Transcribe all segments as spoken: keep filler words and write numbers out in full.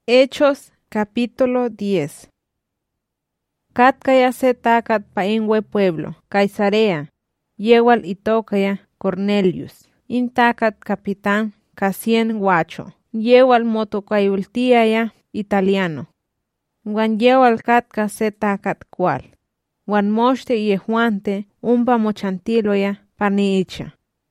Hechos capítulo diez. Katkaya se takat pa inwe pueblo, Caesarea, yewal itokaya Cornelius, in takat capitán Casien guacho, yewal motokayultiaya italiano. Wan yewal katka se takat cual, wan mochte yehuante umpa mochantiloya paniicha,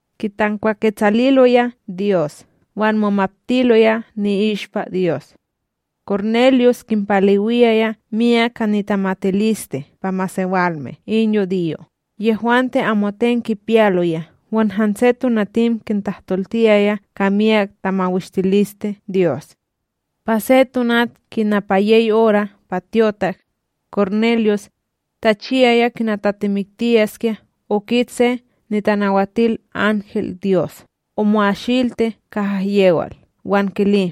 kitancuaquetzaliloya Dios, wan momaptiloya ni ishpa Dios. Cornelius kimpaliwiaya mia canitamateliste pa masewalme inyo dio. Yehuante amoten kipialoya, wan hansetu natim kintahtoltiaya kamia tamawistiliste Dios. Pasetunat kinapayey ora patiotak, Cornelius tachiaya kinatatimiktiaskia okitse nitanawatil ángel Dios, omoashilte kahayewal, wan kili.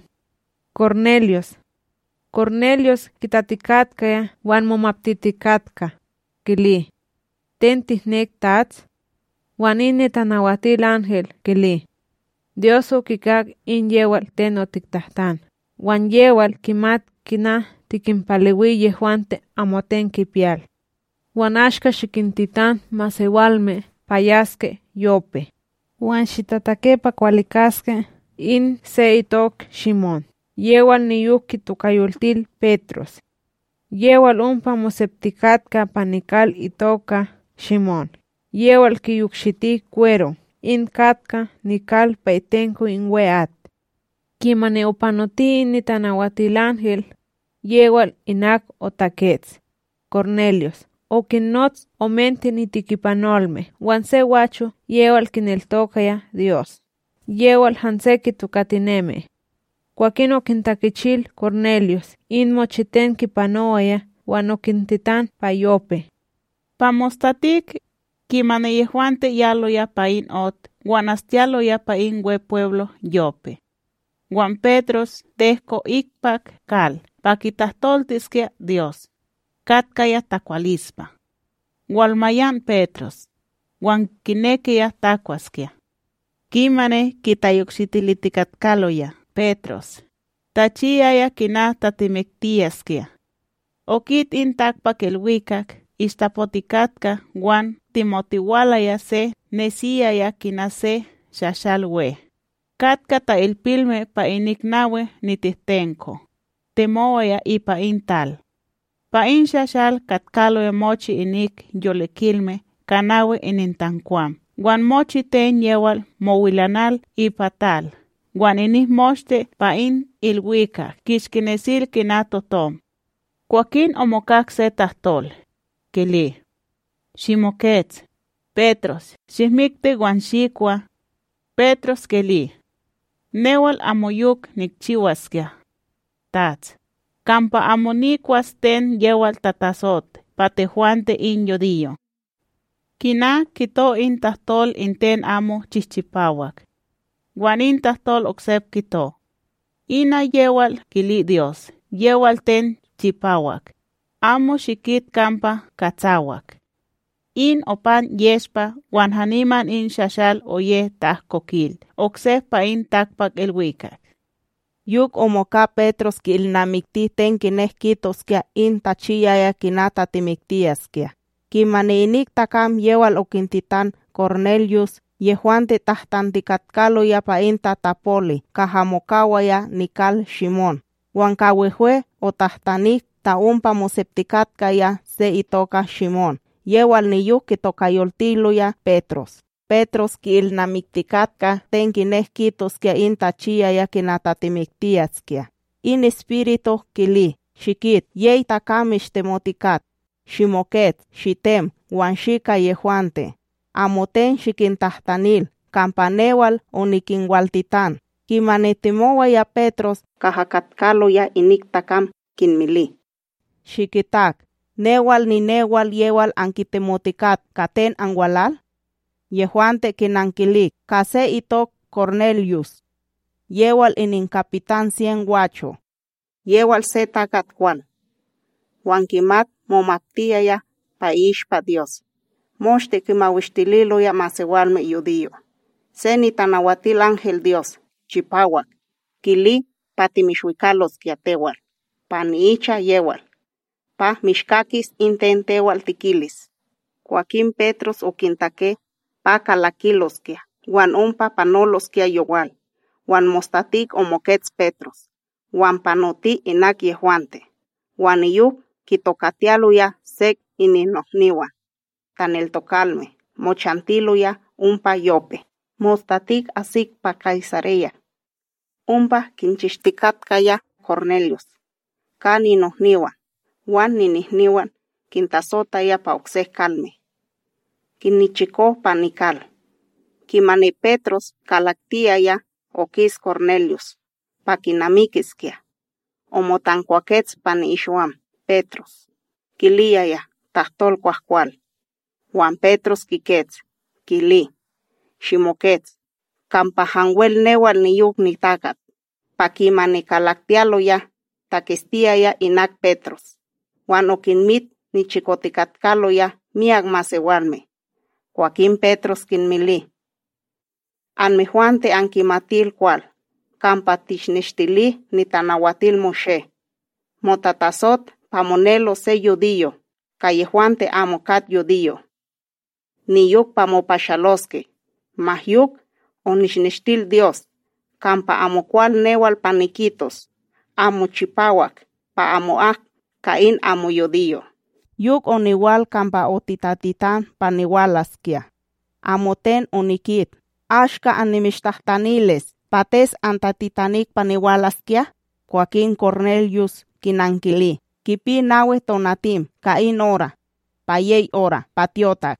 Cornelius, Cornelius kitatikatkaya wan momaptitikatka, kili. Tentihnek tats, wan inni tanawatil ángel, kili. Dios ukikak in yewal ten otiktahtan, wan yewal kimat kina tikimpaliwi yehuante amoten kipial. Wan ashka shikintitan masewalme payaske yope. Wan shitatakepa kualikaske in se itok Shimon. Yewal niyuk kitukayultil Petros. Yewal umpa moseptikatka panikal itoka Shimon. Yewal kiyukshiti cuero. In katka nikal paitenko in weat. Kimane opanoti ni tanawatil ángel. Yewal inak otakets. Cornelius. O kinnots omente ni tikipanolme. Wan se wacho yewal kineltokaya Dios. Yewal hanseki tukatineme. Cuaquino kintakichil Cornelius, in mochiten kipanoaya, wan okintitan pa yope. Pamostatik, kimane yehuante yaloya pa in ot, wan astialoya pa in we pueblo yope. Wan Petros tehko ikpak kal, pa kitahtoltiskia Dios. Katkaya takualispa. Walmayan Petros, wan kinekeya takuaskia. Kimane kitayuksitilitikatkaloya. Petros, tachiaya kina tatimektiaskia. Okit intakpak el wikak, istapotikatka wan timotiwalaya se nesiaya kina se shashalwe. Katka ta el pilme pa iniknawe nitihtenko. Temoaya ipa intal. Pa in shashal katkalo mochi inik yolekilme kanawe inintankwam. Wan mochi ten yewal mowilanal ipa tal. Wan inih mochte pa in ilwika, kishkinesil kinatotom. Cuaquín omokak se tahtol, kili. Shimoketz, Petros, shihmikte wan shikwa. Petros kili. Newal amoyuk nikchiwaskia. Tats. Kampa amonikwas ten yewal tatasot, patejuante in yodillo. Kina kito in tahtol inten amo chichipawak. Guanin tahtol oksep kito. Ina yewal kili Dios, yewal ten chipawak. Amo shikit kampa katzawak. In opan yespa, guan haniman in shashal oye tahkokil, oksep pa in takpak el wikak. Yuk omoka Petros kilnamikti ten kinehkitoskia in tachiyaya kinata timiktiaskia. Kimane takam yewal okintitan Cornelius, yehuante tahtantikatcaloya pa inta tapoli, kahamokawaya nikal Shimon. Wan kawehue o tahtanik ta umpa moseptikatkaya se itoka Shimon. Yewal niyuk kitokayoltiloya Petros. Petros kiilnamiktikatka ten kinehkitoskia inta chiyaya kinatatimiktiaskia. In espíritu kili, shikit, yei takamixtemotikat, shimoket, shitem, wan shika yehuante. Amoten shikintahtanil, campanewal onikinwaltitan. Kimanetimowaya Petros, kahakatkaloya iniktakam kinmili. Shikitak, newal ni newal yewal ankitemotikat katen anwalal? Yehuante kinankilik, kase itok Cornelius. Yewal inin kapitan cien guacho. Yewal se takatkuan. Wankimat momaptiaya pa ishpa Dios. Mochte kimawistililoya masewalme yudío. Se ni tanawatil ángel Dios, chipawak, kili patimixuicalosquia tewal, pa niicha yewal, pa mixcaquis inten tewal tiquilis. Joaquín Petros oquintaque, pa calaquilosquia, guan ompa panolosquia yowal, guan mostatic omoquetz Petros, guan panoti inac yehuante, guan iyuc quitocatialuya sec ininohniwan, taneltocalme, mochantiluya umpa yope, mostatic asic pa Caesarea. Umpa quinchixticatcaya Cornelius, ca ninohniwan, guan ninihniwan quintasotaya pa ocseh calme. Quinichico panical. Quimani Petros calactiaya oquis Cornelius, pa quinamiquisquia. Omotancuaquetz pani ixuam, Petros. Quiliaya, tahtol cuahcual. Juan Petros quiquetz, quili. Ximoquetz, campa hanwel newal niyuc nitacat. Pa quimani calactialoya, taquistiaya inac Petros. Juan oquinmit nichicoticatcaloya miac masewalme. Joaquín Petros quinmili. Anmijuante anquimatil cual, campa tixnextili nitanahuatil Moshe. Motatasot pamonelo se judío, callejuante amocat judío. Niyuc pamopaxalosque, mahyuc onixnextil Dios, campa amocual newal paniquitos, amo chipawak, pa amoac caín amo judío. Yuk oniwal campa otitatitan paniwalasquia. Amoten onikit. Ashka animixtahtaniles, pates antatitanik paniwalasquia. Joaquín Cornelius quinanquili. Kipi nawe tonatim, caín ora, payey ora, patiotac.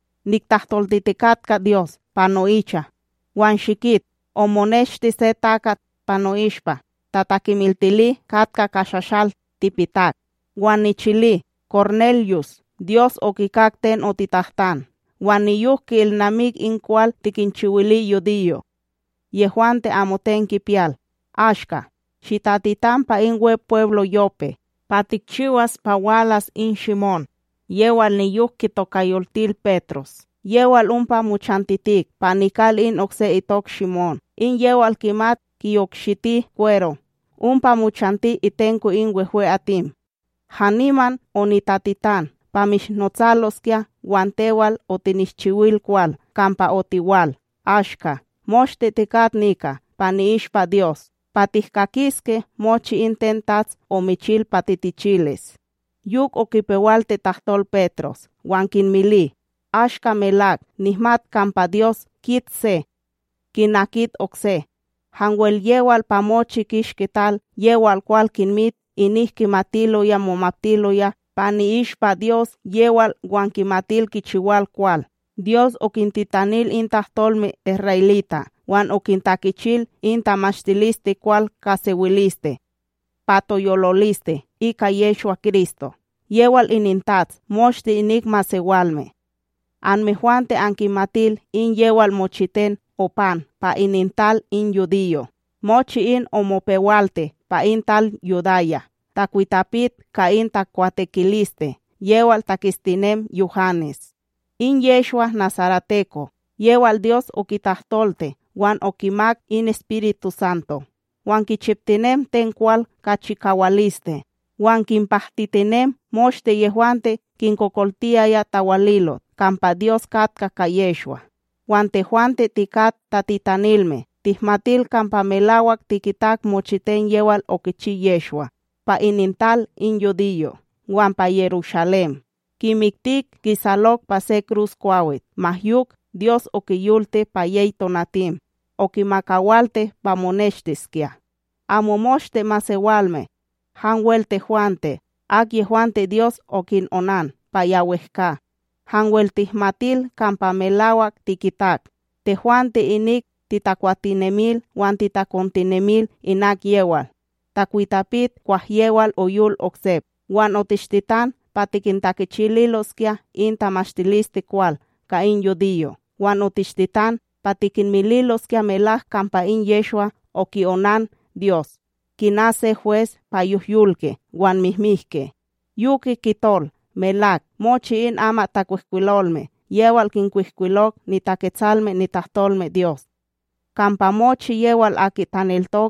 Nictahtoltiticatka Dios, panoicha. Juan xikit, omonexti se tacat panoixpa. Tatakimiltili katka kaxaxal tipitak. Juan nichili, Cornelius, Dios okikakten otitahtan. Juan niyuc kilnamik incual tikinchiwili judío. Yehuante amoten kipial. Ashka, xitatitan pa inwe pueblo Yope. Patikchiwas pawalas in Shimon. Yewal niyuc kitokayoltil Petros. Yewal umpa muchantitik, panikal in okse itok Shimon. In yewal kimat kiyokshiti cuero. Umpa muchanti itenku in wehue atim. Haniman onitatitan, pamixnotzalosquia, guantewal otinixchiwil cual, campa otiwal, ashka, mochte ticat nika, paniixpa Dios, patihkakiske mochi intentats omichil patitichiles. Yuk okipewal tahtol Petros, guan kinmili, ashka melak, nihmat campa Dios kit se, kinakit okse. Hanwel yewal pamochi kishketal, yewal cual kinmit, inihkimatilo ya momaptilo ya, pani ishpa Dios yewal guanquimatil kichiwal cual. Dios okintitanil intahtolme israelita, guan okintakichil intamachtiliste cual kasewiliste. Patoyololiste, ika Yeshua Cristo. Yewal inintats, moshti inigma sewalme. Anmejuante ankimatil in yewal mochiten opan, pa inintal in judío. Mochi in omopewalte, pa in tal Yudaya, tacuitapit ca in tacuatequiliste, yewal taquistinem Yuhanes. In Yeshua Nazarateco, yewal Dios okitahtolte, wan okimak in Espíritu Santo. Wan kichiptinem ten cual kachikawaliste, wan kimpahtitinem mochte yehuante kinkokoltiaya tawalilot, campa Dios katka ka Yeshua. Wan tehuante tikat tatitanilme, tihmatil campa melawak tikitak mochiten yewal okichi Yeshua, pa inintal in judío, wan pa Jerusalem. Kimiktik kisalok pa se cruz kuawit, mahyuk Dios okiyulte pa yei tonatim, okimakawalte pa monextiskia. Amomochte masewalme, hanwel tehuante, ak yehuante Dios okin onan, pa yawehka. Hanwel tihmatil campa melawak tikitak, tehuante inik titacuatinemil wan titacontinemil inak yewal. Tacuitapit cuaj yewal oyul oksep, wan otixtitan patikintakichililoskia in tamaxtiliste cual, ka in judío. Wan otixtitan patikinmililoskia melaj campa in Yeshua okionan Dios. Kinase juez pa yuhyulke, wan mihmihke. Yuki kitol, melak, mochi in ama tacuihcuilolme, yewal kincuihcuilok nitaquetzalme nitahtolme Dios. Campa mochi yewal aki taneltok,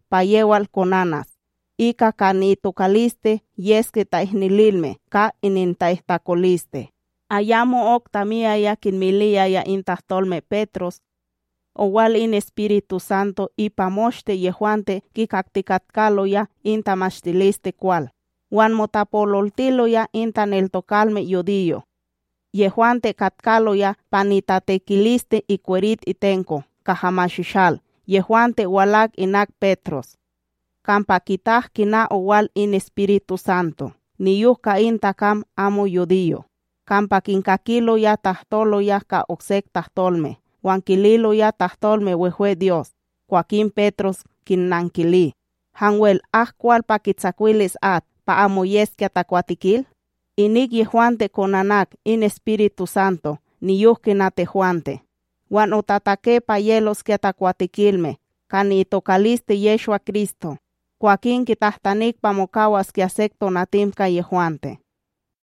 payewal conanas. Ika ka ni tocaliste yesque taihnililme ka inintaistacoliste. Ayamo ok tamia ya kinmilia ya intahtolme Petros, owal in Espíritu Santo ipa mochte yehuante kikaktikatcalo ya intamachtiliste cual. Juan motapololtilo ya intaneltocalme yodillo. Yehuante katcalo ya panitatequiliste y cuerit itenco, kahamashishal. Yehuante walak inak Petros. Kampa kitah kina owal in Espíritu Santo. Niyuhka intakam amo yodillo. Kampa kinkakilo ya tahtolo ya ka oksek tahtolme. Wankililo ya tahtolme wehue Dios. Joaquín Petros kinnankili. Hanwel ahkwal pa kitzakuilis at pa amo yeskia tacuatikil. Inik yehuante konanak in Espíritu Santo. Niyuhkinate juante. Wan otatake pa yelos kia tacuatikilme. Kani itocaliste Yeshua Cristo. Joaquín kitahtanik pa mokawas kia secto natimka yehuante.